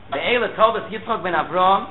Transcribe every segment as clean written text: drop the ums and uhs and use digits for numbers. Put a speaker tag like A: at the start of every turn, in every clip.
A: The Eila told us Yitzchak ben Avram,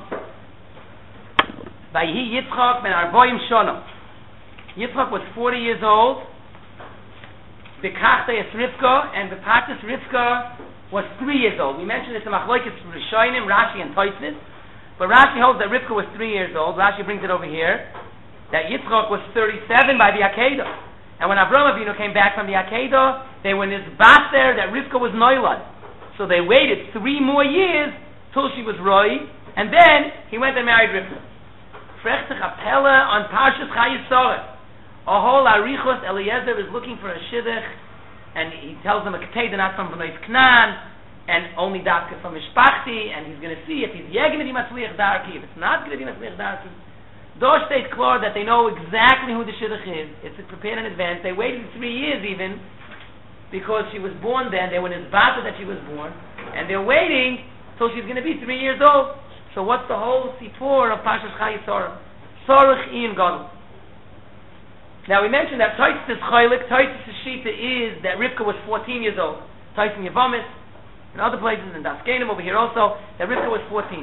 A: Vayhi Yitzchak ben Arboim Shana. Yitzchak was 40 years old. Bekachtes Rivka, and Bepatis Rivka was 3 years old. We mentioned this in Machlokes Rishonim, Rashi, and Tosfos. But Rashi holds that Rivka was 3 years old. Rashi brings it over here. That Yitzchak was 37 by the Akedah. And when Avram Avinu came back from the Akedah, they were in this baser that Rivka was Noilad. So they waited 3 more years till she was Roy, and then he went and married Rivka. Frechtach Apella on Parshas Chayei Sarah. A whole Arichos Eliezer is looking for a shidduch, and he tells them a Keteda not from Bnei Knan, and only Dafka from Mishpachti, and he's going to see if he's going to be Matzliach Darki, if it's not going to be Matzliach Darki. Those states clear that they know exactly who the shidduch is. It's prepared in advance. They waited 3 years even, because she was born then. They were in his bata that she was born, and they're waiting till she's going to be 3 years old. So what's the whole sipur of Parshas Chayei Sarah? Sorach Ian Gadol. Now we mentioned that Tosfos Chaylik, Tosfos Shita is that Rivka was 14 years old. Tosfos Yevamis, in other places, in Daskenim over here also, that Rivka was 14.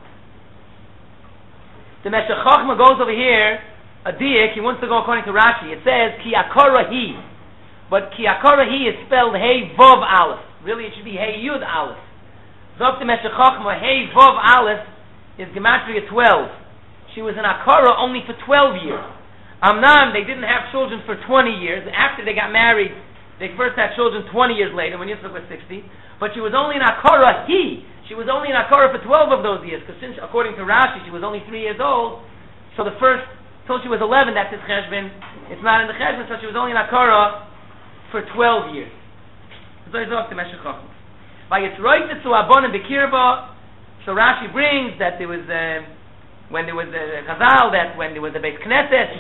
A: The Meshech Chochmah goes over here, a diak, he wants to go according to Rashi. It says, Ki Akora Hi. But Ki Akora Hi is spelled Hey Vov Aleph. Really it should be Hey Yud Aleph. Zok the Meshech Chochmah, Hey Vov Aleph is Gematria 12. She was an Akora only for 12 years. Amnam, they didn't have children for 20 years. After they got married, they first had children 20 years later, when Yitzchak was 60. But she was only an Akora Hi. She was only an Akora for 12 of those years, because since, according to Rashi, she was only 3 years old. So the first, till she was 11, that's his cheshbon. It's not in the cheshbon, so she was only an Akora for 12 years. So Rashi brings that there was... when there was a Chazal, that when there was a Beit Knesset,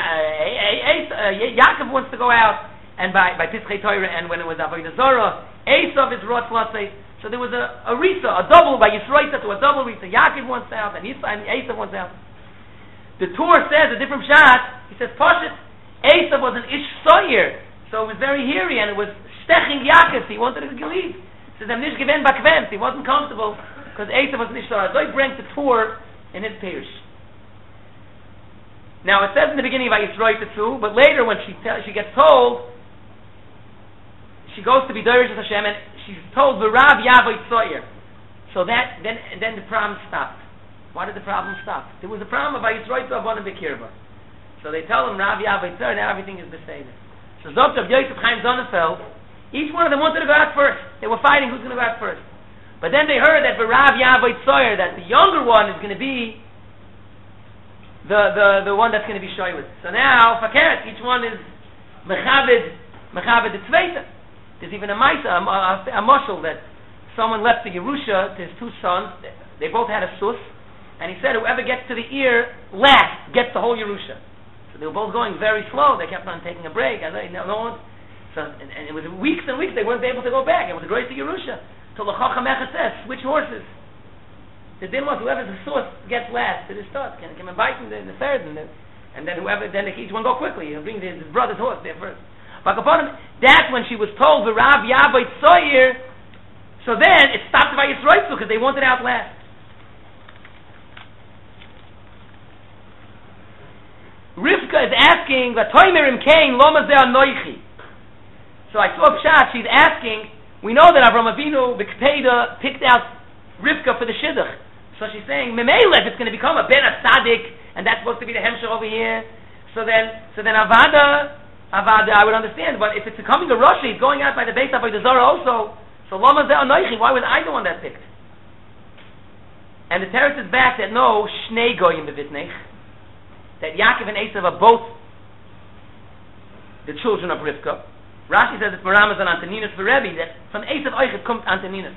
A: Yaakov wants to go out, and by Tischei Torah, and when it was Avodah Zarah, Esav is Rotz Latzei. So there was a Risa, a double, by Yisroita to a double Risa. Yaakov wants out, and Esav wants out. The Torah says, a different shot, he says, Pashit, Esav was an Ish Soyer, so it was very hairy, and it was Steching Yaakov, he wanted to leave. He says, I'm Nish Geven Bakvem, he wasn't comfortable, because Esav was an Ish Soyer. So he brings the Torah in his parish. Now it says in the beginning of Yisroel too, but later when she gets told, she goes to be Dorish with Hashem, and she's told V'Rav Yavoy Tzoyer. So that then the problem stopped. Why did the problem stop? There was a problem of Yisroel Avon and Bekirba. So they tell him Rav Yavoy Tzoyer, now everything is beseder. So Zokt of Yosef Chaim Sonnenfeld, each one of them wanted to go out first. They were fighting who's going to go out first. But then they heard that for Rav Yavoy Tzoyer, that the younger one is going to be the one that's going to be shoyled. So now, Fakeret, each one is Mechaved the Tzveita. There's even a Maisa, a mushal, that someone left the Yerusha to his 2 sons. They both had a sus, and he said, whoever gets to the ear last gets the whole Yerusha. So they were both going very slow. They kept on taking a break. And it was weeks and weeks they weren't able to go back. It was a great Yerusha. So the Chacham Echad says, switch horses. The din was whoever's the source gets last to the start. Can come and bite in the third, and then each one go quickly. He'll bring his brother's horse there first. But upon him, that's when she was told the Rav Yavoy Tzoyer. So then it stopped by Yisroel because they wanted out last. Rivka is asking, "V'toimerim kain loma ze anoichi." So I saw Pshat. She's asking. We know that Avram Avinu, the Keteda, picked out Rivka for the Shidduch. So she's saying, Memele, it's going to become a Ben Tzaddik, and that's supposed to be the Hemshech over here. So then Avada, I would understand. But if it's becoming a Rosh, he's going out by the Beit Avodah Zarah also. So Lama Zeh Anoichi, why was I the one that picked? And the Teretz is back that no, Shnei Goyim Bevitnech, that Yaakov and Esav are both the children of Rivka. Rashi says it's Maramaz and Antoninus for Rebbe, that from Esav Oichet comes Antoninus,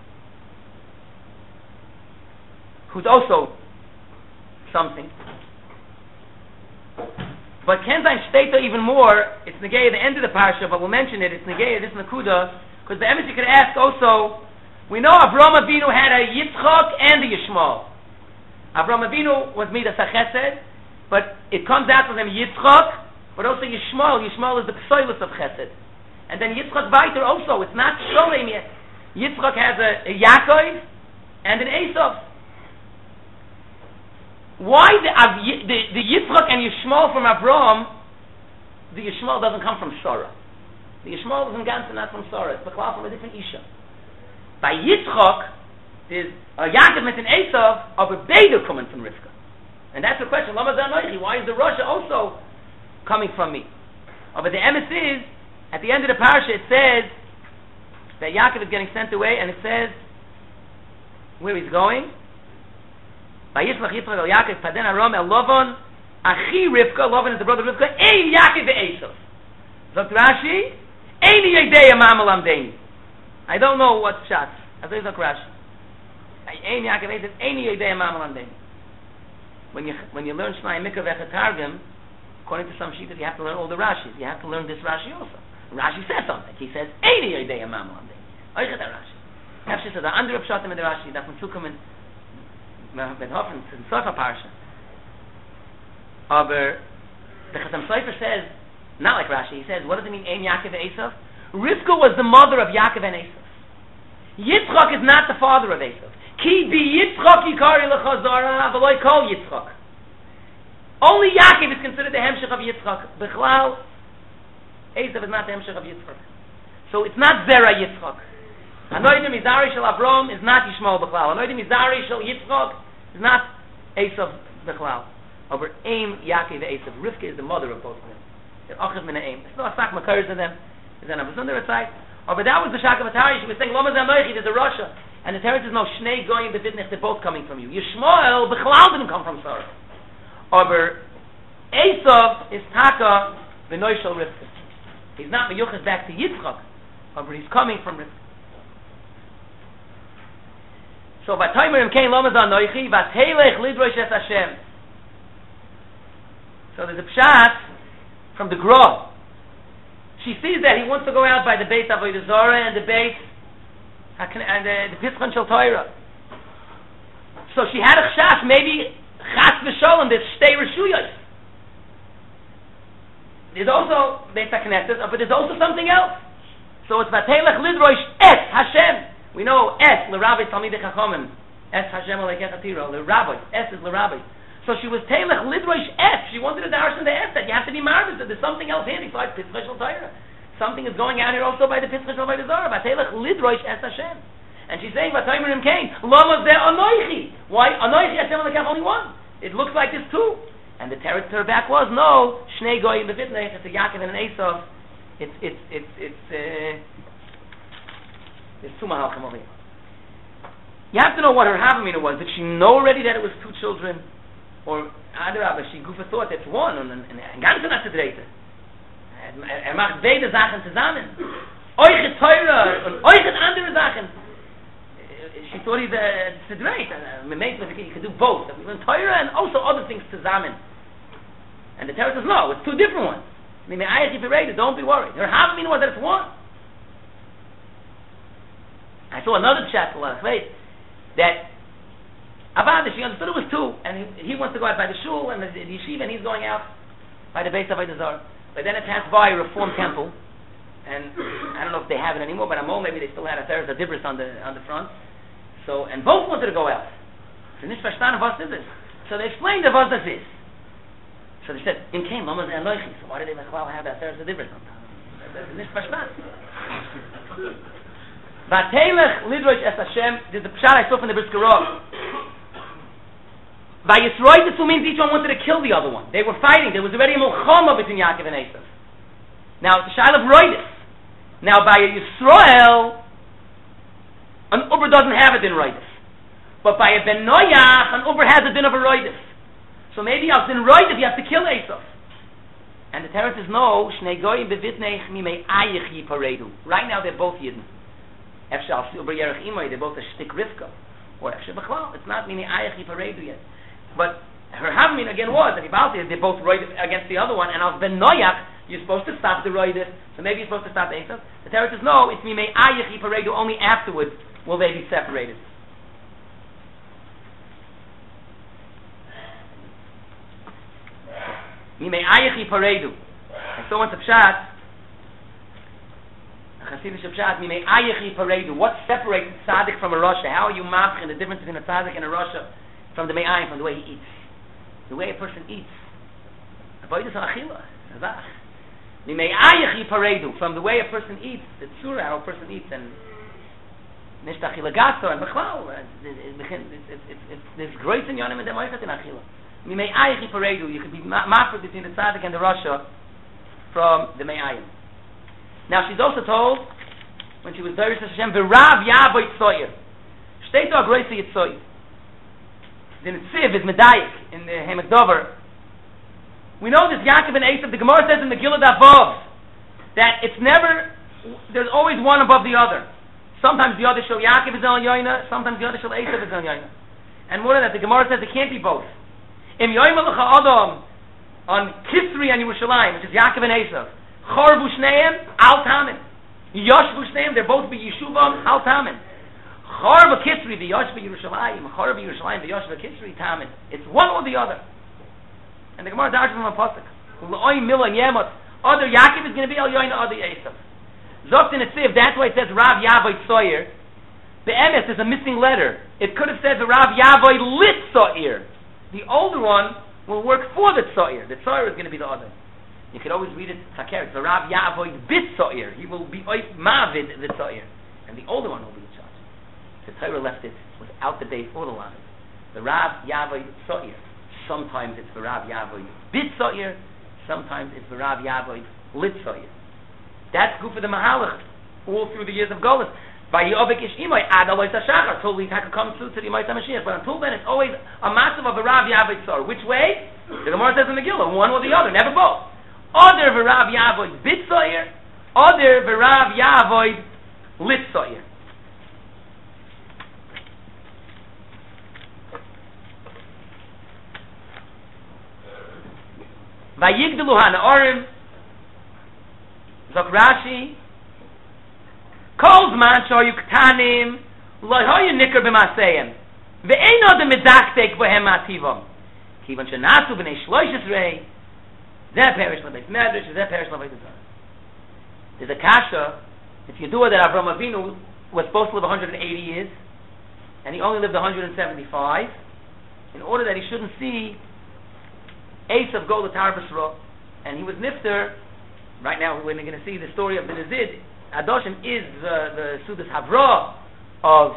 A: who's also something. But Kenzain Shteta even more, it's Negei at the end of the parsha, but we'll mention it, it's Negei, this Nakuda, because the Emes you could ask also, we know Avram Avinu had a Yitzchak and a Yishmael. Avram Avinu was Midas HaChesed, but it comes out from him Yitzchak, but also Yishmael. Yishmael is the Psoilus of Chesed. And then Yitzchak weiter also. It's not Sholem yet. Yitzchak has a Yaakov, and an Esav. Why the Yitzchak and Yishmael from Avraham, the Yishmael doesn't come from Sarah. The Yishmael doesn't come not from Sarah. It's from a different Isha. By Yitzchak, there's a Yaakov with an Esav of a Beidah coming from Rivka. And that's the question. Why is the Russia also coming from me? But the emes is, at the end of the parasha, it says that Yaakov is getting sent away, and it says where he's going. Vayishlach Yitzchak el Yaakov paden aram el Lavan achi Rivka. Lavan is the brother of Rivka. Ein Yaakov ve'esav. Zok Rashi, ein yedei ma'am lamdeini. I don't know what shots. I say Zok Rashi. Ein Yaakov ve'esav. Ein yedei ma'am lamdeini. When you learn Shnai Mikra Vechatargim, according to some shittas, you have to learn all the Rashis. You have to learn this Rashi also. Rashi says something. He says, Eini Yodei Amam Lamdei. Oichet Rashi. Rashi says, the under Pshatim in the Rashi, that from Sukkam and Ben Hofen, in Sofa Parsha. Aber, the Chatam Sofer says, not like Rashi, he says, what does it mean, Ein Yaakov Esav? Rivka was the mother of Yaakov and Esav. Yitzchak is not the father of Esav. Ki bi Yitzchak yikari lechazara, v'loi kol Yitzchak. Only Yaakov is considered the hemshech of Yitzchak. Bechlal, Esav is not the hemshech of Yitzchak. So it's not Zera Yitzchak. Anoidim Mizari shel Avram is not Yishmael Bechlal. Anoidim Mizari shel Yitzchak is not Esav Bechlal. Over Aim, Yaakov, Esav. Rivka is the mother of both of them. They're Achav min Aim. It's not a sak makars of them. Is that a Besunder side? But that was the Shaka Vatari. She was saying, Loma Zanoichi, there's a Russia. And the Teretz is no Shnei Goyim Bevitnech, they're both coming from you. Yishmael Bechlal didn't come from Sarah. Aber Esav is Taka B'noi Shel Rivka. He's not Meyuchas back to Yitzchak, but he's coming from Rivka. So Vataymerim Kain Lomaz Anoichi Vathelech Lidrosh Es Hashem. So there's a pshat from the Gra. She sees that he wants to go out by the Beit Avodah Zarah and the Beit and the Pischon Shel Torah. So she had a chashash, maybe Chas v'Sholem, there's Shtei Reshuyos. There's also Beit HaKnesset, but there's also something else. So it's Vatelech Lidrosh Es Hashem. We know Es, L'Rabbi Talmidei Chachamim. Es Hashem Aleikech Atiro. L'Rabbi. Es is L'Rabbi. So she was Telech Lidrosh Es. She wanted to darshan the Es, that you have to be marvelous, that there's something else here besides Pischon Shel Torah. Something is going out here also by the Pischon Shel Torah. Vatelech Lidrosh Es Hashem. And she's saying, Vataymerim Kain, Lama Zeh Anoichi. Why? Anoichi Hashem Aleikech only one. It looks like this too. And the teretz to her back was, no, Shnei Goyim Bevitnech, it's a Yaakov and an Esav. There's two mahalchim over here. You have to know what her havamina was. Did she know already that it was two children? Or, Adarabah, she goofa thought it's one, and ganzen hat sie dreite. Macht beide Sachen zusammen. Euch Teure, und euch andere Sachen. She thought he's a tzedreit. You can do both. We learn Torah and also other things zusammen. And the Torah says, no, it's two different ones. Don't be worried. Her havamina was that it's one. I saw another chat last night that Avada, she understood it was two, and he wants to go out by the shul and the yeshiva, and he's going out by the base of Avodah Zarah. But then it passed by a Reform temple, and I don't know if they have it anymore, but I'm old, maybe they still had a Thursday Dibris on the front. So, and both wanted to go out. So nicht verstanden, was is this? So they explained what this is. So they said, "In came Mama and Loichi." So why did they have that Thursday Dibris on top? Nicht verstanden. Vatelech Lidrosh Es Hashem. There's a pshat I saw from the Brisker Rov. By Yisroel, this means each one wanted to kill the other one. They were fighting. There was already a milchama between Yaakov and Esav. Now it's a shayla of roidus. Now by a Yisroel, an uber doesn't have a din roidus, but by a ben Noyach, an uber has a din of a roidus. So maybe as din roidus you have to kill Esav. And the Torah says no. Shnei goyim bevitnech mimei ayich yiparedu. Right now they're both yidden. Efshal uber yerach imoy, they're both a shtik Rivka, or efshal b'chlal. It's not mimei ayich yiparedu yet. But her havmin again was that they're both right against the other one, and as ben Noyach, you're supposed to stop the roidus, so maybe you're supposed to stop Esav. The Torah says no, it's mimei ayich yiparedu, only afterwards will they be separated. Mimei ayich yiparedu. And so once a pshat, Hasidic Pshat, Mimei Ayechi Paredu. What separates tzaddik from a rasha? How are you mafkin the difference between a tzaddik and a rasha from the me'ayim, from the way he eats? The way a person eats. Avodas achila. Mimei Ayechi Paredu. From the way a person eats, the tzura, how a person eats, and Nisht achila gaso, and b'chlal. There's grace in yonim and demoichat in achila. Mimei Ayechi Paredu. You could be mafkin between the tzaddik and the rasha from the me'ayim. Now she's also told, when she was Darius Hashem, V'rav Yavoy Tzoyer. Shtei to Agroisi Yitzoyer. The Netziv is Medayik in the Hemek Dover. We know this Yaakov and Esav, the Gemara says in the Gilad Avov, that it's never, there's always one above the other. Sometimes the other shel Yaakov is on Yoina, sometimes the other shel Esav is on Yoina. And more than that, the Gemara says it can't be both. Im Yoim Alecha Adam, on Kisri and Yerushalayim, which is Yaakov and Esav, Chorbu Shneim, Al Tamin. Yoshvu Shneim, they're both be Yeshuvam, Al Tamin. Chorbu Kisri, the Yoshvu Yerushalayim, Chorbu Yerushalayim, the Yoshvu Kisri, Tamin. It's one or the other. And the Gemara dashes on a pasuk. U'la'oy Mila Yemot. Other Yaakov is going to be Al Yoina, other Esav. Zokt in Netziv, that's why it says Rav Yavoy Tzoyer. The emes is a missing letter. It could have said the Rav Yavoy Lit Tzoyer. The older one will work for the Tzoyer. The Tzoyer is going to be the other. You could always read it Takeret. The Rav Yavoid Bit Tzoyer. He will be Mavid the Tzoyer. And the older one will be in charge. The Torah left it without the base or the line. The Rav Yavoid Tzoyer. Sometimes it's the Rav Yavoid Bit Tzoyer. Sometimes it's the Rav Yavoid Lit Tzoyer. That's good for the Mahalach all through the years of Golus. By Yovik Ish Imoy Ad Alois HaShachar till we come through to the Yomai HaMashiach. But until then it's always a massive of a Rav Yavoid Tzoyer. Which way? The Gemara says in the Gillah, one or the other, never both. Other V'Rav Yavoid Bit Tzoyer, other V'Rav Yavoid Lit Tzoyer. Vayigdelu Hanaorim, Zok Rashi, Kol Zman Shoyu Ktanim, Lo Hoyu Nikar B'Maseyim, Ve'ein Odem Medaktek Bohem Mativom, Kivan Shenasu B'nei Shloishes Rei, That parish Lebeis Medrash, that parish Lebeis Medrash. There's a kasha, if you do it, that Avraham Avinu was supposed to live 180 years, and he only lived 175, in order that he shouldn't see Esav go to Tar B'Sra, and he was nifter. Right now, we're going to see the story of the Nizid. Adoshim is the Sudas Havra of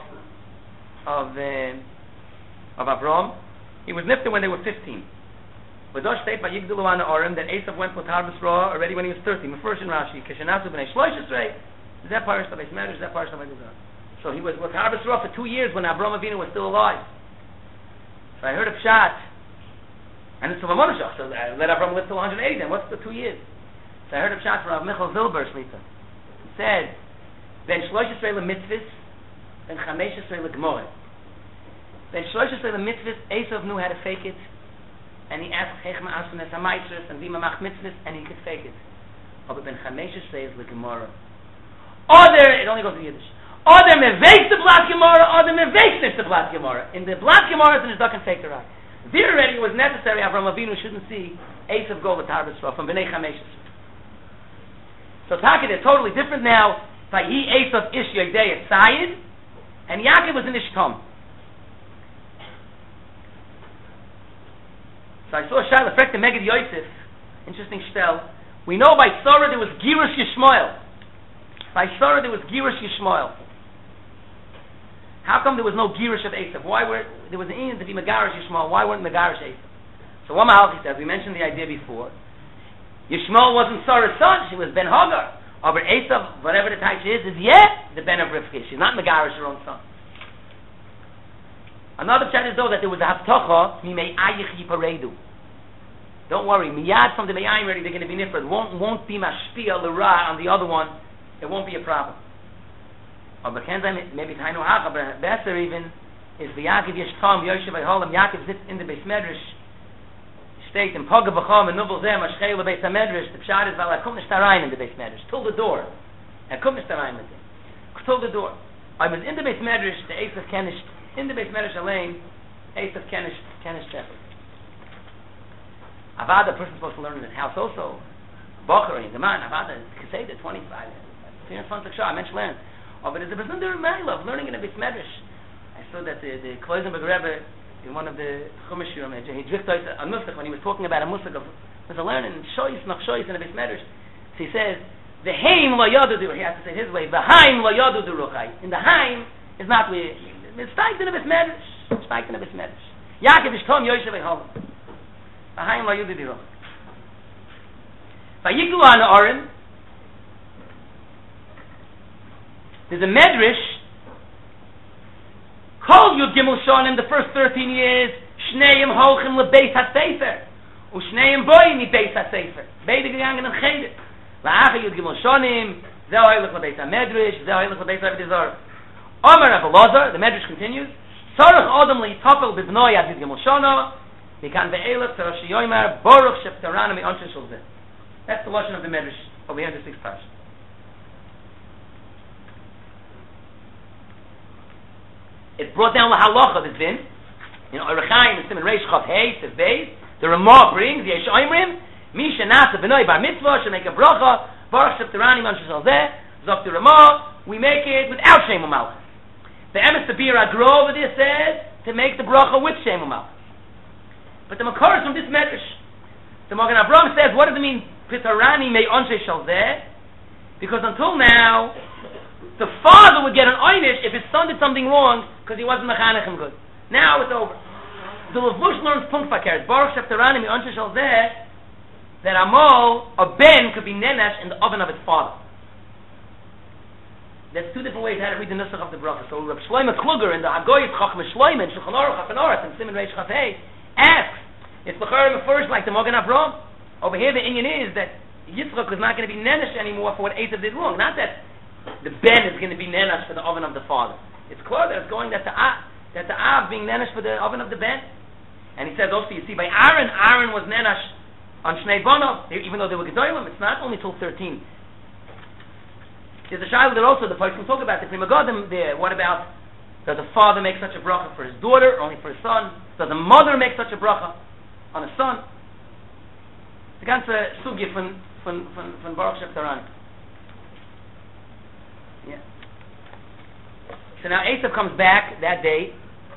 A: Avram. He was nifter when they were 15. But Dosh state by Yigdulu Ana Orim that Esav went for Tar B'Sra already when he was 13. First in Rashi, Keshenasu B'nei Shloishes Rei, that parish Lebeis Medrash, that parish Lebeis Medrash. So he was with Tar B'Sra for 2 years when Avraham Avinu was still alive. So I heard of Pshat, and it's from a Monoshach, so let Avraham live till 180, then what's the 2 years? So I heard of Pshat from Rav Michal Zilber, Shlita. He said, Ben Shloishes Rei LeMitzvahs, Ben Chameshes Rei LeGemorah. Ben Shloishes Rei LeMitzvahs, Esav knew how to fake it, and he asked Chechma Asunes HaMaitzres and Vima Mach Mitzvahs, and he could fake it. But Ben Chameshes Rei is LeGemorah. Other, it only goes in Yiddish. Other meveiks the Blat Gemara, other meveiks the Blat Gemara. In the Blat Gemara, it's in his duck and fake the rock. There already was necessary. Avraham Avinu shouldn't see Esav go with Tar B'Sra from Bnei Chameshes. So Taka, they're totally different now. Vayi Esav Ish Yodei Tzayid, and Yaakov was in Ishtam. So I saw Shaila Frek the Megid Yosef. Interesting shtel. We know by Sarah there was Girush Yishmael. By Sarah there was Girush Yishmael. How come there was no Girush of Esav? Why were there was an Indian to be Megarish Yishmael? Why weren't Megarish Esav? So one Mahalchi says, we mentioned the idea before. Yishmael wasn't Sarah's son; she was Ben Hagar. But Esav, whatever the type she is yet the Ben of Rivka. She's not Megarish her own son. Another chat is though that there was a Haftacha Mimei Ayich Yiparedu. Don't worry, Miyad from the Meyayim already they're going to be different. Won't be Mashpia L'Ra on the other one. It won't be a problem. Or maybe Tainu Hacha, but better even is the Yaakov Yishtam Yoshev Ayholam. Yaakov sits in the Beis Medrash. State in Poga B'cham and Nubal Zeh Mashchei LeBeis HaMedrash. The Pshat is Val Akum Nishtarayin in the Beis Medrash till the door. Akum Nishtarayin with it till the door. I was in the Beis Medrash. The Esav Kenish in the Beis Medrash Alein. Esav Kenish Shepherd. Avada, a person supposed to learn in his house also. Bocher in the man Avada Keseda 25, 24 Shah, Mensch lernt. Aber there's a besondere mile of learning in a bit medrash. I saw that the Kloisenberg Rebbe, in one of the Chumash Shurim, he drift out a Musach when he was talking about a Musach of there's a learning Shoyis nach Shoyis in a bit medrash. So he says, the Haim lo yadu, he has to say it his way, the Haim lo yadu du ruchai. In the Haim is not we, it's steigt in a bit medrash. It's steigt in a bit medrash. Yaakov is Tom Yoshev Eholem. The Haim lo yadu du ruchai. Vayiglu an Oren, there's a medrash. Kol Yud Gimel Shonim, the first 13 years, Shneim Holchem LeBeis HaSefer, Ushneim Boy Mi Beis HaSefer. Beide gegangen in Cheder. La'acha Yud Gimel Shonim, Zeh Hoylech LeBeis HaMedrash, Zeh Hoylech LeBeis HaVidizor. Omer Rav Elazar, the medrash continues, Tzorach Odom Li'topel B'bnoi Ad Yud Gimel Shono, Mikan Ve'elech Tzorosh Yoymer, Boruch Sheptarana Mi'onshe Shel Zeh. That's the lashon of the medrash over here in the 6th parsha. It brought down the halacha of the din. Erechaim and Simon Reish Chav Hey Sev Beis. The Ramah brings Yesh Oimrim Misha Nasa B'noi Bar Mitzvah should make a bracha Baruch Sheptarani Man Shel Zeh. Zok the Ramah, we make it without Shem U'Malchus. The Emes Tabir Agro over there says to make the bracha with Shem U'Malchus. But the Makor is from this medrash. The Magen Avraham says, what does it mean? Pitarani Me Onshe Shel Zeh? Because until now, the father would get an einish if his son did something wrong because he wasn't mechanech him good. Now it's over. The Levush learns punkt fakert. Baruch Sheptarani Mi Onshe Shel Zeh, that Amol, a ben, could be nenesh in the oven of his father. There's two different ways how to read the nusach of the bracha. So Reb Shlomo Kluger in the Hagoyis Chacham Shlomo in Shulchan Aruch HaFanoras and Simon Reish Chafei asks, it's l'chorah first like the Magen Avraham. Over here the inyan is that Yitzchak is not going to be nenesh anymore for what Esav did wrong. Not that the ben is going to be nenesh for the oven of the father. It's clear that it's going that the Av being nenesh for the oven of the ben. And he says also, you see, by Aaron was nenesh on Shnei Bonov, even though they were Gedolim, it's not only till 13. There's a child that also the poets can talk about the Prima Godim there. What about, does a father make such a bracha for his daughter, or only for his son? Does a mother make such a bracha on a son? The ganze Sugya von Baruch Sheptarani. Yeah. So now Esav comes back that day,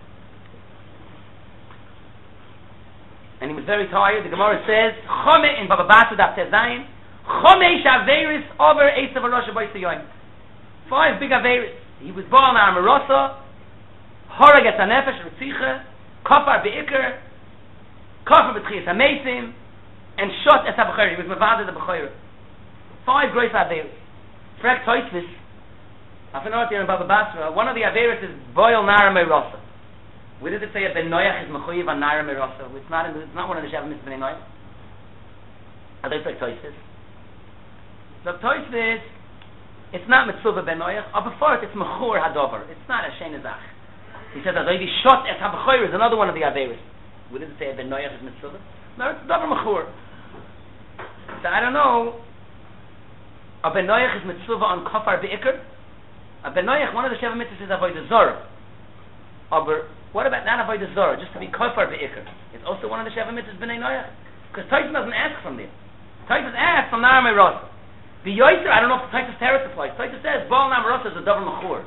A: and he was very tired. The Gemara says, Chome in Baba Basra Daf Tezayin, Chome Shaveris over Esav Rosh Hashanah Yoim. 5 big Averis. He was born on Amarosa, Horag et Hanefesh Ritzicha, Kofar Be'ikr, Kofar B'tchias HaMeisim, and shot et HaBechor. He was Mavada the Bechor. 5 great Averis. Frek Toisvis, Afanot here in Baba Basra, one of the Averis is Boil Nara Meirasa. Where does it say that Ben Noach is Mechuyev on Nara Meirasa? It's not one of the Shavim Mitzvah Ben Noach. Are they like Toisvis? The Toisvis, it's not Mitzvah Ben Noach, or before it's Mechur Hadover. It's not a Shein Zach. He says that the shot et HaBechor is another one of the Averis. Where does it say Ben Noach is Mitzvah? No, it's Dover Mechur. So I don't know. A Ben Noach is Mitzvah on Kofar Be'ikr. A Ben Noach, one of the Sheva Mitzvahs is Avodah Zorah. Aber what about not Avodah Zorah, just to be Kofar Be'ikr? It's also one of the Sheva Mitzvahs B'nai Noach. Because Taisus doesn't ask from there. Taisus asks from Nara Meirasa. The Yoiser, I don't know if Taisus Teretz applies. Taisus says, Baal Nara Meirasa is a Dover Mechur.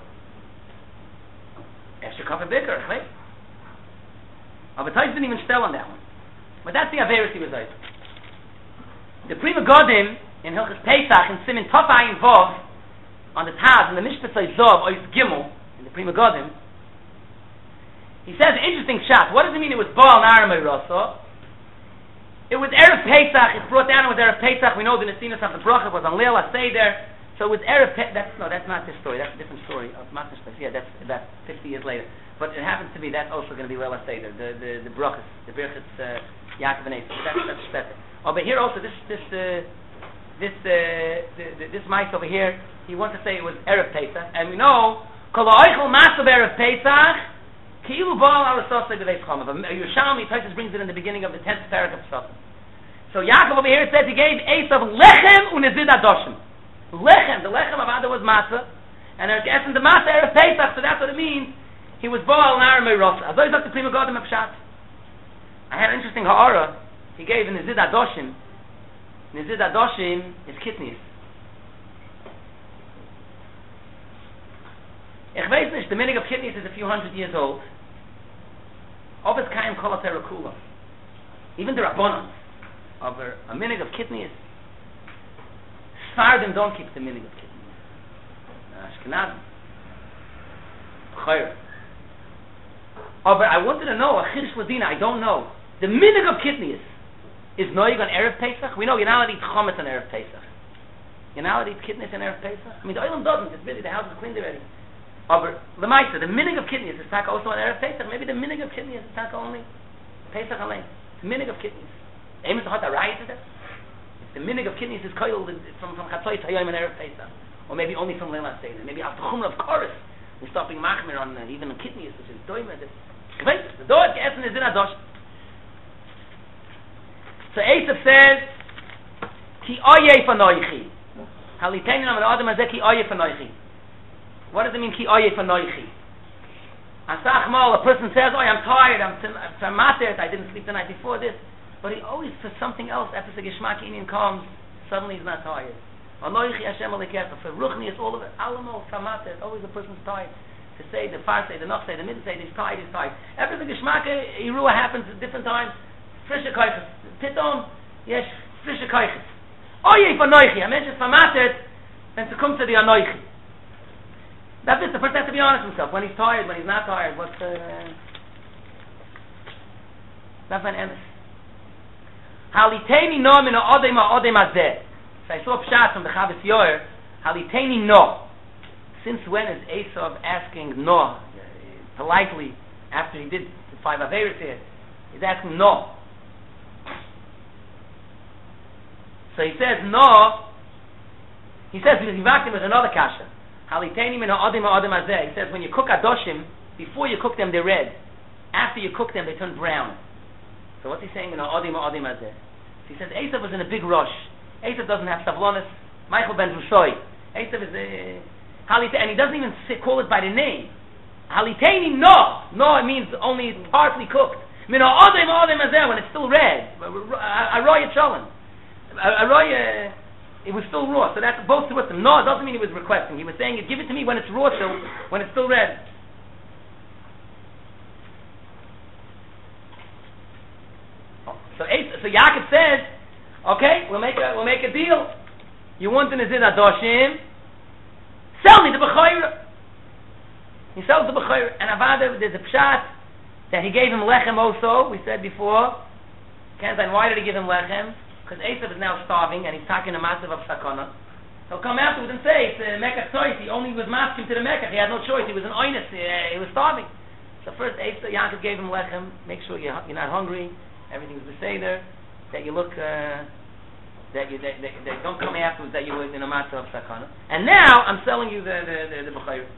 A: Extra Kofar Be'ikr, right? Aber Taisus didn't even spell on that one. But that's the Averis he was like. The Prima Godim in Hilchas Pesach and Simin Tov Ayin Vov on the Taz in the Mishnah Tzai Zov Ois Gimel in the Prima Godim, he says an interesting shot. What does it mean it was Baal Nara Meirasa? It was Erev Pesach. It's brought down with Erev Pesach. We know the Nesinas of the Bracha was on Leil HaSeder. So it was Erev Pesach. That's not this story. That's a different story of Matnish. Yeah, that's about 50 years later. But it happens to be that's also going to be Leil HaSeder. The Brachas, the Birchas Yaakov and Esav. That's better. Oh, but here also this mice over here, he wants to say it was Erev Pesach, and we know Kol Ha'oichel Masav Erev Pesach Ki'ilu Baal Arasosei B'Veis Chomav. Yerushalmi Taisus brings it in the beginning of the 10th parak of Pesach. So Yaakov over here says he gave Esav lechem unezid adoshim. Lechem, the lechem of Ada was masa, and there's essence the masa Erev Pesach, so that's what it means. He was Baal Nara Meirasa. As I talked to Prima Godim Pshat. I had an interesting ha'ara. He gave Nezid Adoshim. Nezid Adoshim is kidneys. Ich weiß nicht, the minig of kidneys is a few hundred years old. Ovis kaim kol kula. Even the Rabbanans of a minig of kidneys. Sfardim don't keep the minig of kidneys. Ashkenazim. Chayr. But I wanted to know, a Chiddush Ladina, I don't know. The minig of kidneys is noig on Erev Pesach. We know you're not allowed to eat chometz on Erev Pesach. You're not allowed to eat kidneys on Erev Pesach. I mean, the oilam doesn't. It's really, the house is cleaned already. But the Maisa, the minig of kidneys is taka also on Erev Pesach. Maybe the minig of kidneys is taka only Pesach alone. The minig of kidneys. Amos hot a riot to that. The minig of kidneys is koiled from Chatzoy Hayom on Erev Pesach, or maybe only from Leila Seder. Maybe after Chumra of Chorus, we're stopping machmir on even the kidneys, which is doimed. The door essen is in a dosh. So Esav says, Ki oye fanoichi. Haliteni nam adam hazeh ki oye fanoichi. What does it mean, ki oye fanoichi? Asach mal, a person says, oh, I'm tired, I'm traumatized, I didn't sleep the night before this. But he always, for something else, after the Geshmak Indian comes, suddenly he's not tired. Anoichi Hashem alekecha. For Ruchni, it's all of it. Alamo, traumatized, always a person's tired. To say, the far say, the noch say, the mid say, he's tired, he's tired. Every Geshmak Irua happens at different times. Frische Keuches. Pitom, yes, frische Keuches. Oye fanoichi. I mentioned traumatized, then to come to the Anoichi. That's it. The person has to be honest with himself. When he's tired, when he's not tired, what's that's an emes. Haliteni no min odem hazeh. So I saw pshat from the Chavis Yoyer. Haliteni no. Since when is Esav asking no politely after he did the 5 Averis here? He's asking no. So he says no. He says he was with another kasha. Haliteni min odem hazeh. He says when you cook adoshim, before you cook them they're red. After you cook them they turn brown. So what's he saying in odem hazeh? He says Esav was in a big rush. Esav doesn't have savlonis. Michael ben Rushoy. Esav is and he doesn't even call it by the name. Haliteni no. No, it means only partly cooked. Min odem hazeh, when it's still red. Aroya cholent. Aroya, it was still raw. So that's both with him. No, it doesn't mean he was requesting. He was saying, give it to me when it's raw still, when it's still red. So Yaakov says, okay, we'll make a deal. You want the Nazir Adoshim? Sell me the Bechayra. He sells the Bechayra. And Avada, there's a pshat that he gave him lechem also. We said before. Kenzain, why did he give him lechem? Because Esav is now starving and he's talking a massive of sakana. He'll come afterwards and say, it's Mekach Tzois. He only was masking to the Mekach. He had no choice. He was an oinus. He was starving. So first, Yaakov gave him lechem. Make sure you're not hungry. Everything's the seder. That you look, that don't come afterwards that you were in a matzah of sakana. And now I'm selling you the b'chayr.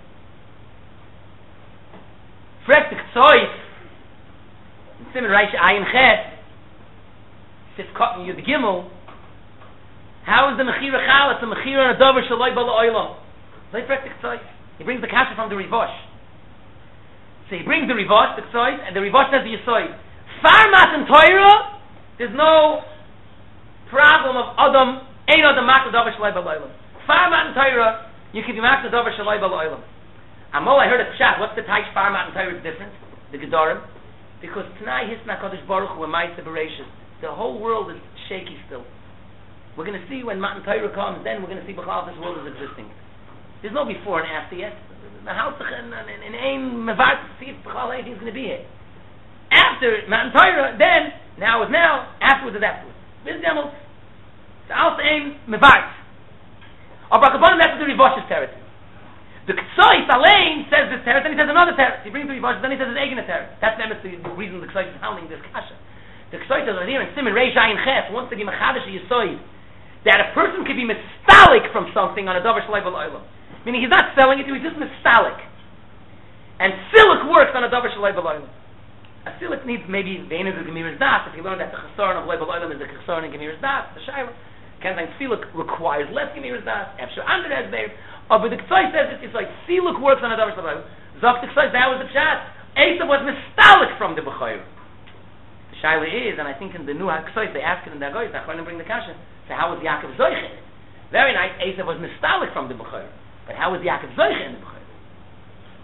A: Frek the ktsois, Simon Reish Ayin Ches, sits cutting you the gimel. How is the mechira chal? It's a mechira and a dover shaloi bala oilam. They frek the ktsois. He brings the kasha from the Rivosh. So he brings the Rivosh, the ktsois, and the Rivosh says the yisoid. Farmat and Torah, there's no problem of Adam, ain't Adam Makta Dover Shalai B'Loilam. Farmat and Torah, you can be Makta Dover Shalai B'Loilam. Amol, I heard a pshat. What's the type Farmat and Torah is different? The Gedorim. Because T'nai Hisna Kodesh Baruch Hu and Ma'aseh Bereishis. The whole world is shaky still. We're going to see when Matan Torah comes, then we're going to see B'chal this world is existing. There's no before and after yet. The house in Ein Mevat, see if B'chal anything's going to be here. After Matan Torah, then, now is now, afterwards is afterwards. This demos, the Alf Ein Mevat. Abrakabonim, that's the Rivosh's territory. The Ktsois Alain says this teretz, then he says another teretz. He brings the Rivosh, then he says his Egin teretz. That's the reason the Ktsois is hounding this kasha. The Ktsois says here in Simon Reish Ayin Ches wants to be Mechadish Yisoid, that a person could be mistalik from something on a Dover Shalai B'Loilam. Meaning he's not selling it, he's just mistalik. And Silik works on a Dover Shalai B'Loilam. A silik needs maybe Veinu to Gemiras Das. If you learn that the Chesaron of Leibel Oilam is the Chesaron in Gemiras Das, the Shaila. Kenzain silik requires less Gemiras Das. Efshar under has there. But the Ktsois says it's like silik works on a Davar Shalai. Zok the Ktsois, that was the pshat. Esav was mistalik from the B'chayr. The Shaila is, and I think in the new Ktsois they ask it in the Agoyis, they're going to bring the kasha. So how was Yaakov Zoich in it? Very nice. Esav was mistalik from the B'chayr. But how was Yaakov Zoich in the B'chayr?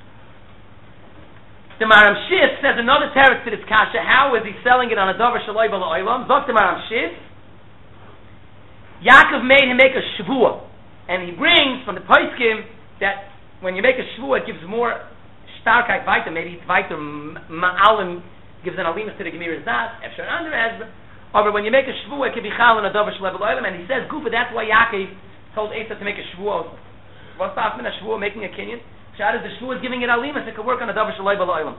A: The Maram Shif says another teretz to this kasha. How is he selling it on a davar shaloi b'la oilam? Zok the Maram Shif. Yaakov made him make a shvua, and he brings from the poskim that when you make a shvua, it gives more starkheit weiter. Maybe it's weiter ma'alim gives an alimus to the gemira's das. Efshar under ezra. However, when you make a shvua, it can be chal on a davar shaloi b'la oilam, and he says gufa. That's why Yaakov told Esau to make a shvua. What's the afmin a shvua making a kinyan? Shad is the shvua is giving it alimus, it could work on a davar shaloi b'la oilam.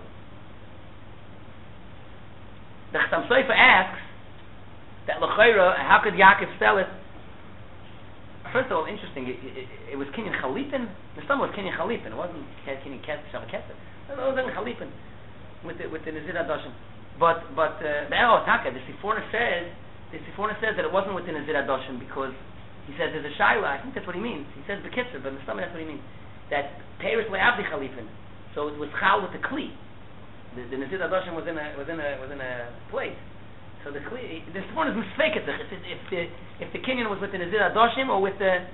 A: The Chatam Sofer asks that l'chayra, how could Yaakov sell it? First of all, interesting. It was kinyan chalipin. The sum was kinyan chalipin. It wasn't kinyan shav kesef. It wasn't chalipin with the Nazir Adoshim. But the Taka, the Siforna says that it wasn't with the Nazir Adoshim because he says there's a shaila. I think that's what he means. He says bekitzer, but in the sum that's what he means. That Paris le'avdi chalipin, so it was chal with the kli. The Nazir Adoshim was in a place. So the one is misfaked. If the kinyan was with the Nazir Adoshim or with the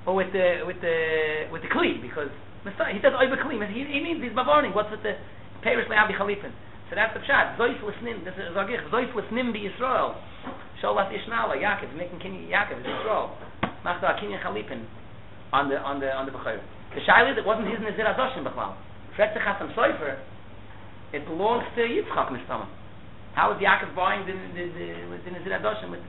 A: kli, because he says oiba kli. He means he's bavarning. What's with the Paris le'avdi chalipin? So that's the pshat. Zoif l'snim. This is zagich. Zoif l'snim be Yisrael. Sholas Ishnala. Yaakov making kinyan. Yaakov is Yisrael. Machta kinyan chalipin on the b'chayr. The shaila that wasn't his Nazir Adoshim b'chlal. Frek the Chatam Sofer, it belongs to Yitzchak Mistama. How is Yaakov buying the Nazir Adoshim with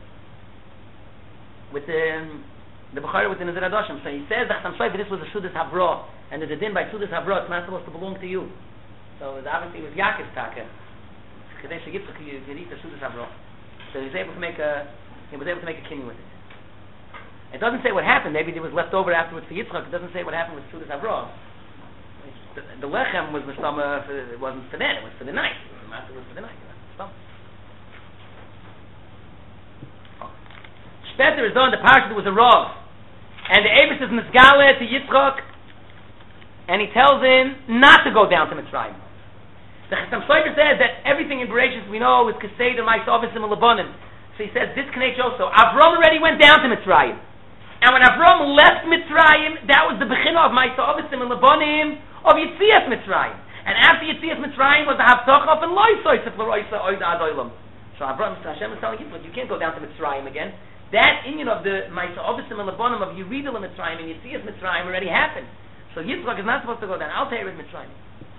A: the b'chayr with the Nazir Adoshim? So he says the Chatam Sofer this was a Sudas Havra, and the din by Sudas Havra it's not supposed to belong to you. So obviously it was Yaakov's taka. Kadesh Yitzchak you eat the Sudas Havra. So he was able to make a kinyan with it. It doesn't say what happened. Maybe there was left over afterwards for Yitzchak. It doesn't say what happened with Sudas Havra. The lechem was mistama. It wasn't for then. It was for the night. The master was for the night. Shpeter is on the parsha. There was a rov, and the Eibus is misgale to Yitzchak, and he tells him not to go down to Mitzrayim. The Chatam Sofer says that everything in Bereshit we know is Kesed and Ma'asovisim and Lebanon. So he says this connects also. Avram already went down to Mitzrayim. And when Avram left Mitzrayim, that was the Bechina of Ma'asovisim and Lebanim of Yitzias Mitzrayim. And after Yitzias Mitzrayim was the Havtach of and Loisoisif L'Roisa Oida Adoilam. So Avram, Hashem is telling you can't go down to Mitzrayim again. That union of the Ma'asovisim and Lebanim of Yeridel and Mitzrayim and Yitzias Mitzrayim already happened. So Yitzchak is not supposed to go down. I'll tell you with Mitzrayim.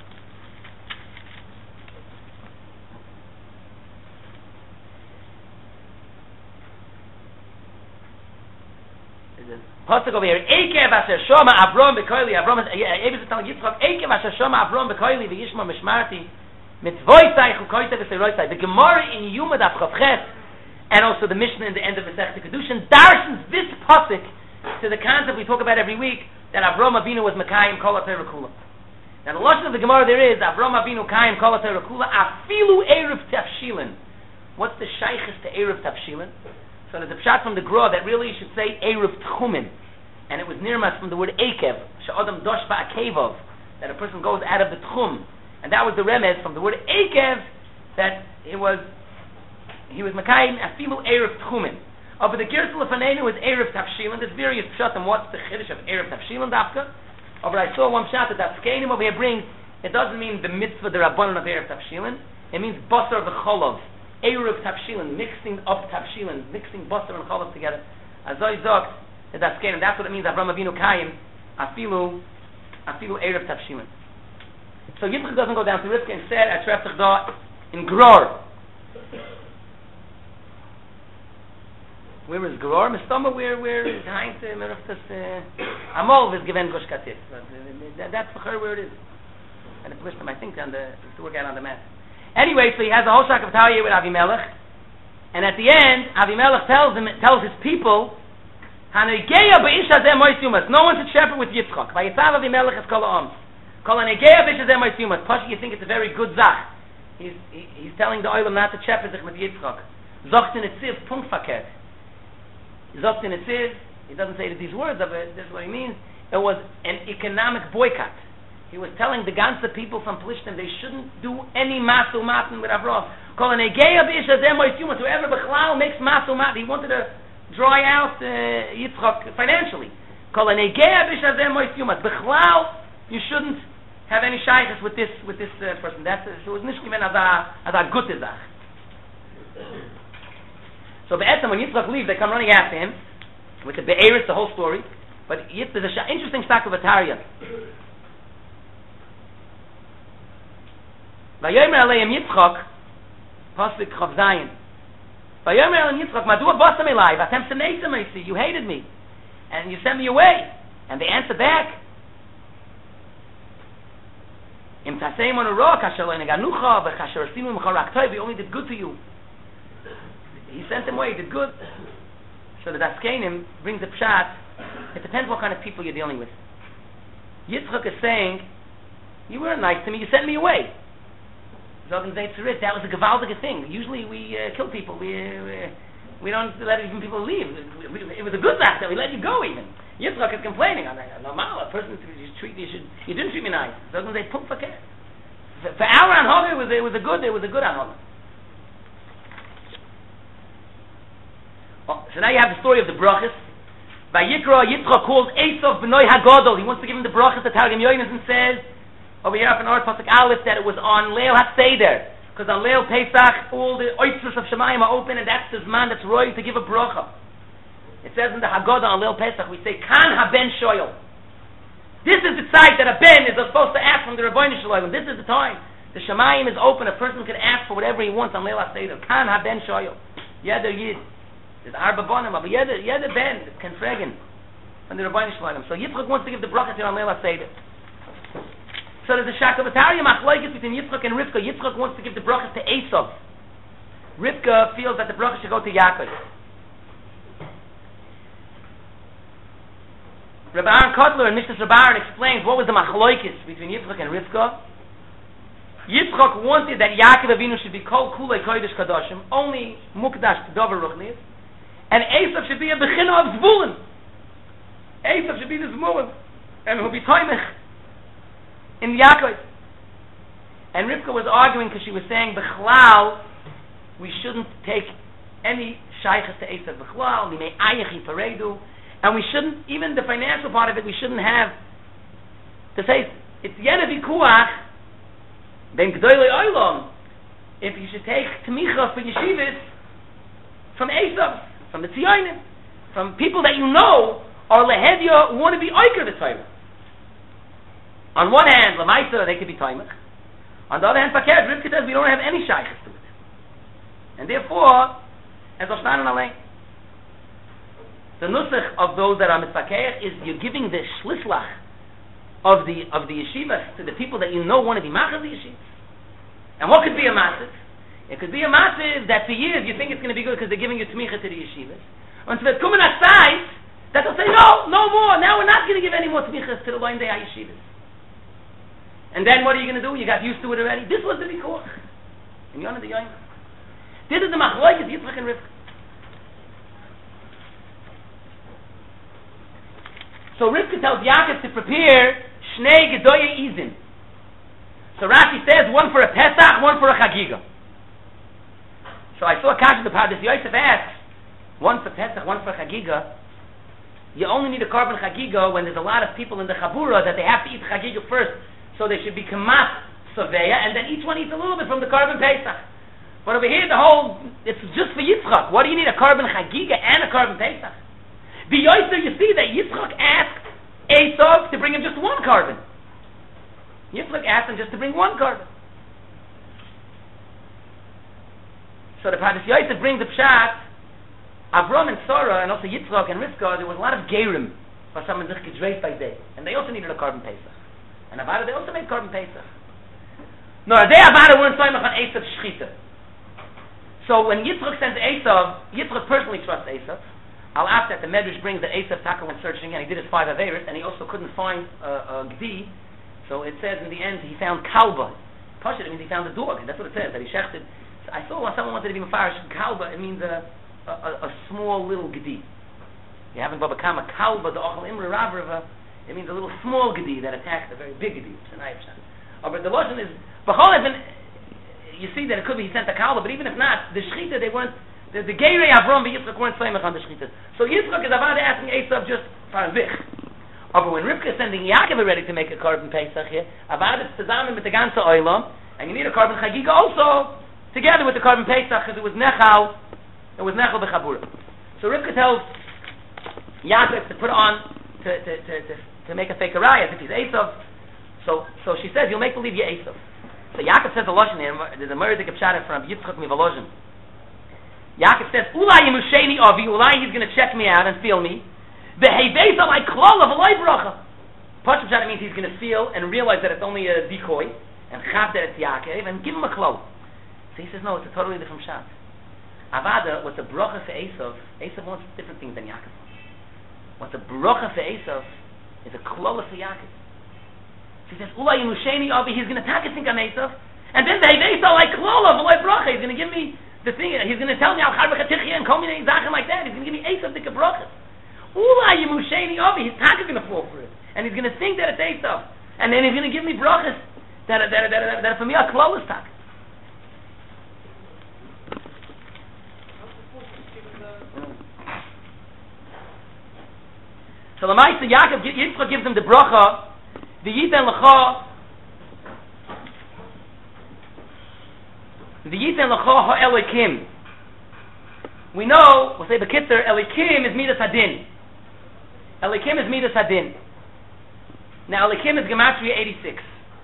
A: Pasuk over here. Ekev asher shoma Avram bekoili. Avram is telling Yitzchak. Ekev asher shoma Avram bekoili v'yishma mishmarti mitzvoisai chukoisai v'seiroisai. The Gemara in Yuma Daf Chavches and also the Mishnah in the end of Masechet Kedushin darshans this pasuk to the concept we talk about every week that Avram Avinu was Mekayim Kol HaTorah Kula. Now the lashon of the Gemara there is Avram Avinu Kayim Kol HaTorah Kula afilu erev tafshilin. What's the shaykhis to erev tafshilin? So there's a pshat from the Gra that really should say erev tchumin, and it was nirmas from the word ekev she'adam dosh ba'akevov, that a person goes out of the tchum, and that was the remez from the word ekev that he was Mekayim afilu erev tchumin. But the Girsa Lefanenu is erev tafshilin. There's various pshatim. What's the chiddush of erev tafshilin dafka? But I saw one pshat that Skenim over here brings. It doesn't mean the mitzvah the rabbanon of erev tafshilin. It means basar v'cholov. Erev tafshilin, mixing up tafshilin, mixing basar and cholov together. Azoi zok that Skenim. That's what it means. Avram Avinu Kayim afilu erev tafshilin. So Yitzchak doesn't go down to Rivka. Instead, at Shref Techda in Gror. Where is Geror? Mistama, where is Heinz, Amol is given Gush Katif. That's for her where it is. And it's listed, I think, to work out on the map. Anyway, so he has a whole shock of Talyeh with Avimelech. And at the end, Avimelech tells his people, Hanegeya b'ish hazeh mois yumas. No one should shepherd with Yitzchak. Vayitzav Avimelech es kol ha'am. Kol hanegeya b'ish hazeh mois yumas. Pashi, you think it's a very good zach. He's telling the oilam not to shepherd with Yitzchak. Zocht in etziv punkt verkehrt. He doesn't say these words of it. This is what he means. It was an economic boycott. He was telling the ganze people from Plishtim they shouldn't do any masul matin with Avram. Whoever Bechlal makes masul matin, he wanted to dry out Yitzchak financially. Bechlal, you shouldn't have any shaykhs with this person. So it was nicht given as a gute Sach. So Be'etzem, when Yitzchak leaves, they come running after him with the Be'eris, the whole story. But there's an interesting stack of Ataria. Vayomer Aleim Yitzchak, Pasuk Chav Zayin. Vayomer Aleim Yitzchak, Madua Basam Elai, Vatem Seneisem Eisi, you hated me, and you sent me away. And they answer back, Im Taseim on a rock, Asher Lo Neganucha, V'Chasher Asinu M'cha Rak Tov, we only did good to you. He sent them away, he did good. So the Daskenim brings a pshat. It depends what kind of people you're dealing with. Yitzchak is saying, you weren't nice to me, you sent me away. That was a gewaldige thing. Usually we kill people. We don't let even people leave. It was a good act that we let you go even. Yitzchak is complaining. I'm like, normal, a person you didn't treat me nice. So they put for care. For our anhog, it was a good anhog. So now you have the story of the brachas. By Yikra, Yitzchak calls Esav B'noi Hagadol. He wants to give him the brachas. The Targum Yonasan says over here up in Art Pasuk Aleph that it was on Leil HaSeder, because on Leil Pesach all the oitzers of Shemayim are open, and that's the man that's royal to give a bracha. It says in the Haggadah on Leil Pesach, we say Kan haben shoyel. This is the site that a ben is supposed to ask from the Rebbeinu Shalom. This is the time the Shemayim is open. A person can ask for whatever he wants on Leil HaSeder. Kan haben shoyel. Yeder yid. There's arba bonim, but yeder ben can fragen from the Rebbeinu Shalom. So Yitzchak wants to give the bracha to on Leil HaSeder. So there's a shakavatariya machlokes between Yitzchak and Rivka. Yitzchak wants to give the brachas to Esav. Rivka feels that the brachas should go to Yaakov. Rabbi Aaron Kotler and Mishnah Rabbi Aaron explains what was the machlokes between Yitzchak and Rivka. Yitzchak wanted that Yaakov Avinu should be called Kulei Kodesh Kadoshim, only Mukdash to Dover Ruchnis, and Esav should be a bechina of Zvulun. Esav should be the Zvulun, and he'll be Toimech in Yaakov. And Rivka was arguing because she was saying Bechlal, we shouldn't take any shaykhs to Esav Bechlal, Mimei Ayechi Paredu, and we shouldn't, even the financial part of it, we shouldn't have to say it's Yena Vikuach Ben G'doylei Olam, if you should take Tmicha for yeshivas from Esav, from the Tziyonim, from people that you know are Lehedya who want to be Oiker the Torah. On one hand, Lamaisa, they could be Taimach. On the other hand, Fakir, Rivka says we don't have any shaykhs to it. And therefore, as Oshnan and Alain, the nusach of those that are Mitzvakir is you're giving the shlislach of the yeshivas to the people that you know want to be machaz the yeshivas. And what could be a massive? It could be a massive that for years you think it's going to be good because they're giving you tmicha to the yeshivas. And so they're coming aside that they'll say, no more. Now we're not going to give any more tmichas to the Loin Day yeshivas. And then what are you going to do? You got used to it already. This was the Vikuach. And you're on the Yoin. This is the machlokes Yitzchak and Rivka. So Rivka tells Yaakov to prepare Shnei Gedoye Izin. So Rashi says one for a Pesach, one for a Chagiga. So I saw a kasha the Pardes Yosef asks, one for Pesach, one for Chagiga. You only need a carbon Chagiga when there's a lot of people in the Chabura that they have to eat Chagiga first. So they should be Kamat Soveya, and then each one eats a little bit from the carbon Pesach. But over here, it's just for Yitzchak. What do you need, a carbon Chagiga and a carbon Pesach? The Yosef, you see that Yitzchak asked Esav to bring him just one carbon. Yitzchak asked him just to bring one carbon. So the Pardes Yosef brings the Pshat, Avram and Sarah, and also Yitzchak and Rivka, there was a lot of Gerim, for someone sich gedreht by day. And they also needed a carbon Pesach. And Avada, they also made carbon Pesach. No, they Avada weren't talking about Esav's Shechita. So when Yitzchak sends Esav, Yitzchak personally trusts Esav. I'll ask that the Medrash brings that Esav Taka went searching and he did his 5 Averis, and he also couldn't find a Gdi. So it says in the end he found Kalba. Pashut, it means he found a dog. That's what it says, that he shechted. So I saw when someone wanted to be Mefarish Kalba, it means a small little Gdi. You haven't Baba Kama Kalba, the Ochel Imre Ravrava. It means a little small Gedi that attacks a very big Gedi. But the Lashon is, you see that it could be he sent a Kalba, but even if not, the Shechita, they weren't, the Geirei Avram and Yitzchak weren't Saimach on the Shechita. So Yitzchak is about asking Esav just for a Vich. Aber when Rivka is sending Yaakov ready to make a Korban Pesach here, Avad is zusammen mit the ganze Olam, and you need a Korban Chagiga also, together with the Korban Pesach, because it was Nechal Bechabura. So Rivka tells Yaakov to put on, to make a fake Araya, as if he's Esav. So she says, you'll make believe you're Esav. So Yaakov says the Lashon here, there's a Murdik of Pshat from Yitzchak Mivolozhin. Yaakov says, Ulai Yemusheni Avi, Ulai he's going to check me out and feel me. Behevesa like klol of a loy bracha. Pashut Pshat means he's going to feel and realize that it's only a decoy, and chav that it's Yaakov, and give him a klol. So he says, no, it's a totally different Pshat. Avada, what's a bracha for Esav wants different things than Yaakov. What's a bracha for Esav is a klol for Yaakov. So he says, Ulai Yemusheni Avi, he's going to take a think on Esav, and then behevesa like klol of a loy bracha, he's going to give me the thing, he's going to tell me al-char b'chatichia and kol minei zachen like that, he's going to give me Esav dik a bracha. Ula Yemusheni Avi, his taka going to fall for it, and he's going to think that it's Esav, and then he's going to give me brachas that for me are klolus taka. So the Ma'aseh Yaakov, Yitzchak gives him the bracha, the Yiten L'cha ha'Elikim. We know, we'll say Bekitzer, Elikim is Midas Hadin. Elikim is Midas Hadin. Now Elikim is Gematria 86.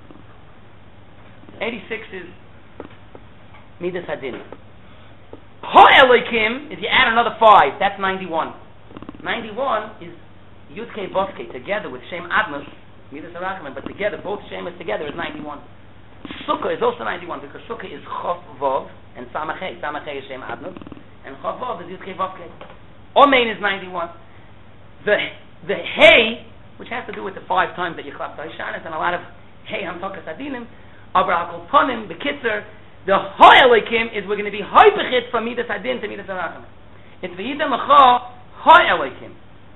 A: 86 is Midas Hadin. Ha-Elikim is you add another 5, that's 91. 91 is Yudke Boske, together with Shem Adnos, Midas Arachman, but together, both Shemas together is 91. Sukkah is also 91, because Sukkah is Chof Vov, and Samachay. Samachay is Shem Adnos, and Chof Vov is Yudke Boske. Omein is 91. The Hey, which has to do with the 5 times that you clap Taishanis, and a lot of Hey Hamtokas Adinim, Abra Akol Ponim, Bekitzer, the Ha-Elikim is we're going to be Hoibechit from Midas Adin to Midas Arachman. It's the Yidem L'cha Ha-Elikim.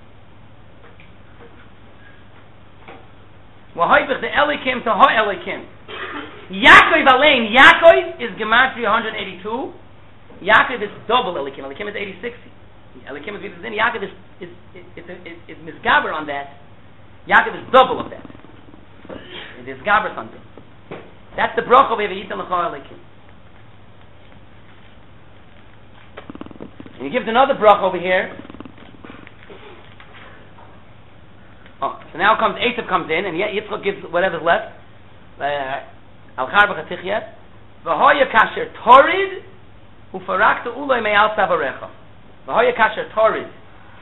A: Wahoibech the Elikim to Ha-Elikim. Yaakov Alein, Yaakov is Gematria 182. Yaakov is double Elikim. Elikim is 86. Elikim is Midas Adin. Yaakov is misgaber on that. Yaakov is double of that. It is gaber something. That's the bracha of Yitem L'cha Elikim. And he gives another bracha over here. Oh, so now Esav comes in, and yet Yitzchak gives whatever's left. Al-char b'chatichiyat. V'hoya kasher torid, u'farakta uloi me'al savarecha. V'hoya kasher torid.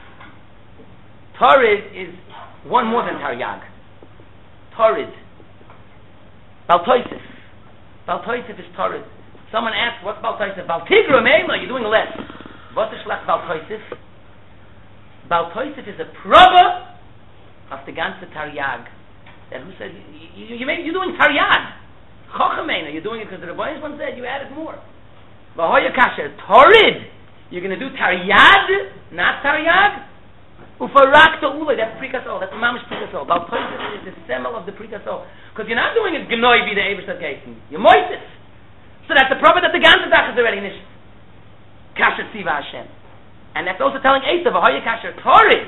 A: Torid is one more than taryag. Torid. Baltoisif. Baltoisif is torid. Someone asks, what's Baltoisif? Baltigra me'ela, you're doing less. What's the shlach Baltoisif? Baltoisif is a proba of the ganze taryag. That who says you're doing taryag? Chochamena, you're doing it because the Rebbeinu one said you added more. V'hoya kasher torid. You're going to do taryag, not taryag. Ufarakta ulay. That's prikasol. That's mamish prikasol. Baltoisif is the semel of the prikasol. Because you're not doing it gnoi be the Ebershad Geisen. You're moises. So that's the problem that the ganze dach is already nisht. Kasher tziva Hashem. And that's also telling Esav, v'hoya kasher torid.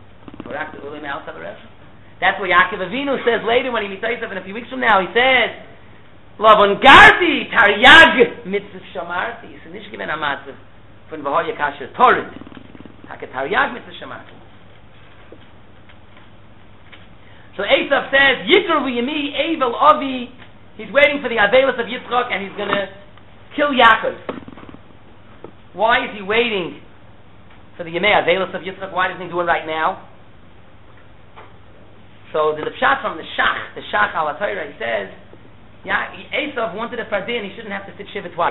A: That's what Yaakov Avinu says later when he meets Esav in a few weeks from now. He says, Lavon Gardi Taryag Mitzvah Shamarti. It's nicht given a matzav von v'hoya kasher torid. Hake Taryag Mitzvah Shamarti. So Esav says, Yikr v'yemi Evel Avi. He's waiting for the Avelis of Yitzchak and he's going to kill Yaakov. Why is he waiting for the Yemei Avelis of Yitzchak? Why doesn't he do it right now? So the pshat from the Shach al HaTorah, he says, Esav wanted a fardin, he shouldn't have to sit shiva twice.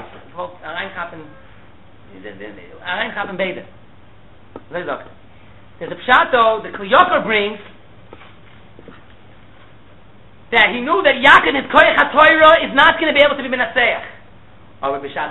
A: There's a pshat though, the Kli Yakar brings, that he knew that Yaakov, his koyach HaTorah, is not going to be able to be benaseach. Or b'shat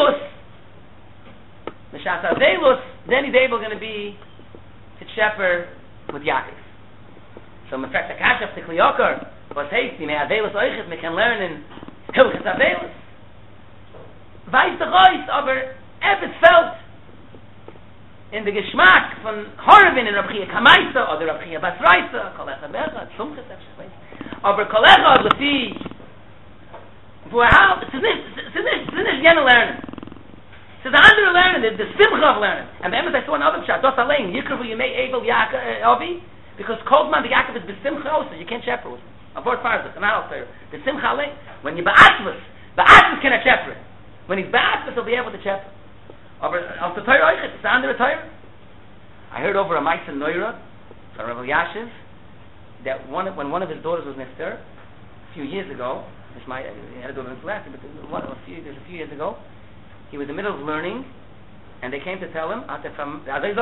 A: Avelus, then he's able going to be to shepherd with Yaakov. So in fact, the kasha of the Kli Yakar was hasty. May Avelus oichet, we can learn in Hilchas Avelus. Weiß the Reis, aber Eves felt in the Geschmack von Horvin in Rabchia Kamaisa oder Rabchia Basraisa, Kolecha Becha, Sumchas, aber Kolecha Lefi, wo es ist nicht jene lernen. Es ist andere lernen, the Simcha of learning. And be'emes I saw another shot, Das Allein, Yikru you may able Avi, because Koldman the Yaakov is Besimcha also, you can't shepherd with him. Avoid Farzach, and I'll say, the Simcha Allein, when you Ba'atzvus cannot shepherd. When he's Ba'atzvus, he'll be able to shepherd. Aber auf der Teure euch, it's the andere Teure. I heard over a Maisa Neura, from Rabbi Yashiv, that when one of his daughters was nifter, a few years ago, he had a daughter in Pulaski, but a few years ago, he was in the middle of learning, and they came to tell him, if I'm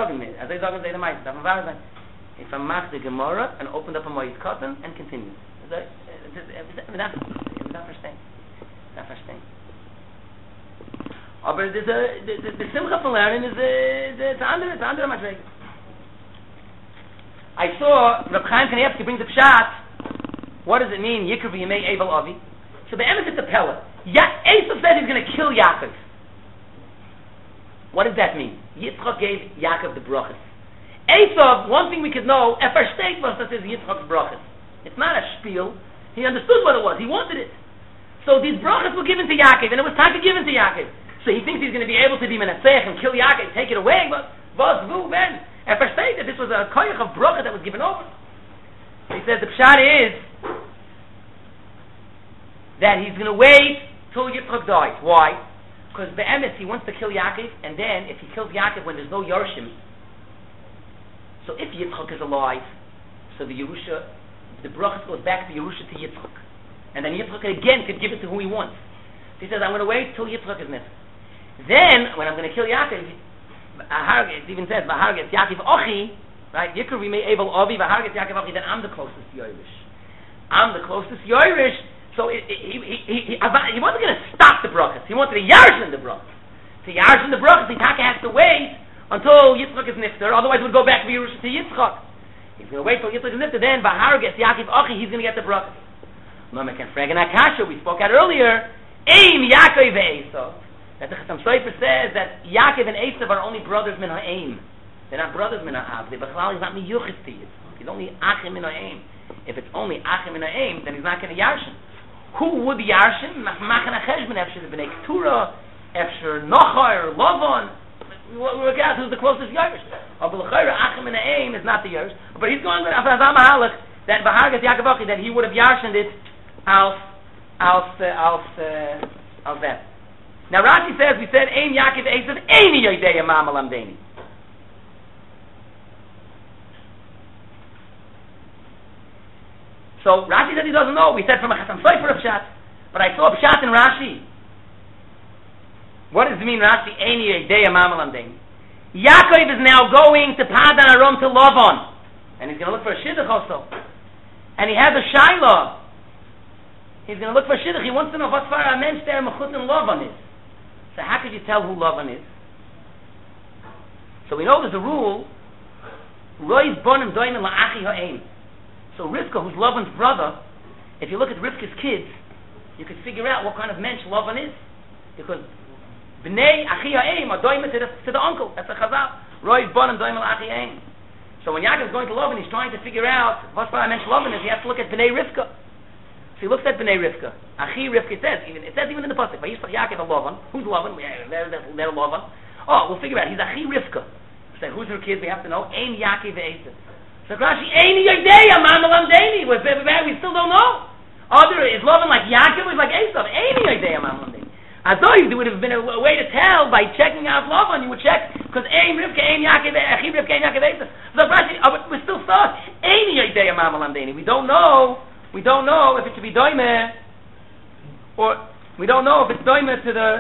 A: mach the Gemara, and opened up a Moed Katan, and continued. Not verstehen. Aber the Simcha von Lernen is it's andere Madrege. I saw Reb Chaim Kanievsky brings the Pshat. What does it mean? Yikra v'yimei Evel Avi. So the emes it's a pella. Esav said he's going to kill Yaakov. What does that mean? Yitzchak gave Yaakov the brachas. Esav, one thing we could know, if our state was that is Yitzchak's brachas. It's not a spiel. He understood what it was. He wanted it. So these brachas were given to Yaakov, and it was time to give it to Yaakov. So he thinks he's going to be able to be menasech and kill Yaakov, take it away, but was vu ben. If I say that this was a koyach of bracha that was given over, he says the pshat is that he's going to wait till Yitzchak dies. Why? Because be'emes he wants to kill Yaakov, and then if he kills Yaakov when there's no Yorshim, so if Yitzchak is alive, so the Yerusha, the bracha goes back to Yerusha to Yitzchak, and then Yitzchak again could give it to who he wants. So he says, I'm going to wait till Yitzchak is nifter. Then, when I'm going to kill Yaakov, it even says, V'harget Yaakov Ochi, right? Yikru v'mei Evel Avi, V'harget Yaakov Ochi, then I'm the closest Yoirish. I'm the closest Yoirish, so he wasn't going to stop the brachas. He wanted to yarshin the brachas. To yarshin the brachas, the Taka has to wait until Yitzchak is nifter, otherwise it would go back to Yerusha to Yitzchak. He's going to wait till Yitzchak is nifter, then V'harget Yaakov Ochi, he's going to get the brachas. Lama can frag an Akasha, we spoke out earlier, Eim Yaakov ve'Esav. That the Chassam Sofer says that Yaakov and Esav are only brothers min ha'aim. They're not brothers min ha'av. He's not miyuchis to it. He's only achim min ha'aim. If it's only achim min ha'aim, then he's not going to yarshin. Who would yarshin? Machan ha'cheshbon, efsher the b'nei Keturah, efsher Nochar, Lavan. We work out who's the closest Yerush. But l'chayra achim min ha'aim is not the Yerush. But he's going with Afazam Mahalach that B'hargas Yaakov Achi, that he would have yarshined it als that. Now Rashi says, we said, Ein Yaakov Esav, Eini Yodeya Ma'am Alamdeni. So Rashi said he doesn't know. We said from a Chassam Sofer of Pshat. But I saw a Pshat in Rashi. What does it mean, Rashi? Eini Yodeya Ma'am Alamdeni. Yaakov is now going to Padan Aram to Lavan. And he's going to look for a Shidduch also. And he has a Shaila. He's going to look for a Shidduch. He wants to know what far a mensch there Mechut in Lavan is. So how could you tell who Lavan is? So we know there's a rule. Roiz bonim doinim la'achi ha'ein. So Rivka, who's Lavan's brother, if you look at Rivka's kids, you could figure out what kind of mensch Lavan is. Because b'nei achi ha'ein are doimim to the uncle. That's a chazal. Roiz bonim doinim la'achi ha'ein. So when Yaakov's going to Lavan, he's trying to figure out what far a mensch Lavan is. He has to look at b'nei Rivka. So he looks at B'nai Rivka. Achi Rivka, it says even in the pasuk. Vayishlach Yaakov Lavan. Who's Lavan? They're Lavan. Oh, we'll figure out. He's Achi Rivka. So who's her kids? We have to know. Ein Yaakov ve'Esav. So Rashi, Ein Yodeya Ma'am Alamdeni. We still don't know. Other is Lavan like Yaakov, is like Esav. Ein Yodeya Ma'am Alamdeni. As though there would have been a way to tell by checking out Lavan. You would check because Ein Rivka, Ein Yaakov, Achi Rivka, Ein Yaakov Esav. So Rashi, we're still stuck. Ein Yodeya Ma'am Alamdeni. We don't know if it should be doime, or we don't know if it's doime to the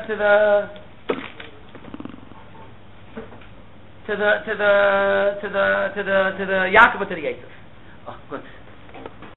A: Yaakov or to the Esav. Oh, good.